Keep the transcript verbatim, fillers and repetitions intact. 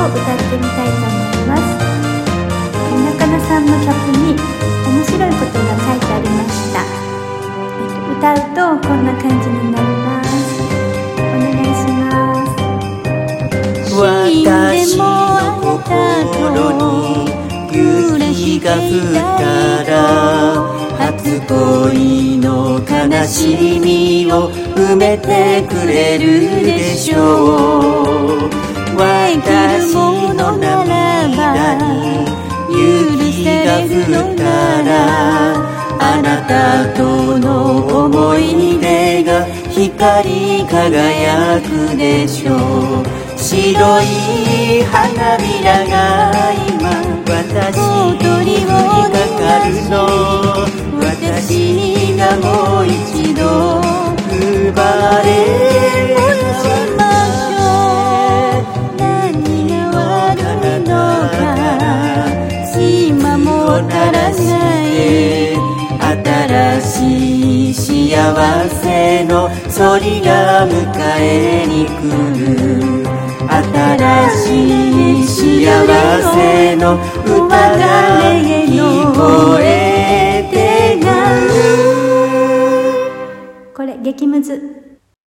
歌ってみたいと思います。中野さんの曲に面白いことが書いてありました。歌うとこんな感じになります。お願いします。 私の心に雪が降ったら初恋の悲しみを埋めてくれるでしょう。私の涙に雪が降ったらあなたとの思い出が光り輝くでしょう。白い花びらが今私に降りかかるの。私がもう一度生まれしましょう。何が悪いのか今もわからない。新しい幸せのそりが迎えに来る。新しい幸せの歌が聞こえてくる。 これ激ムズ。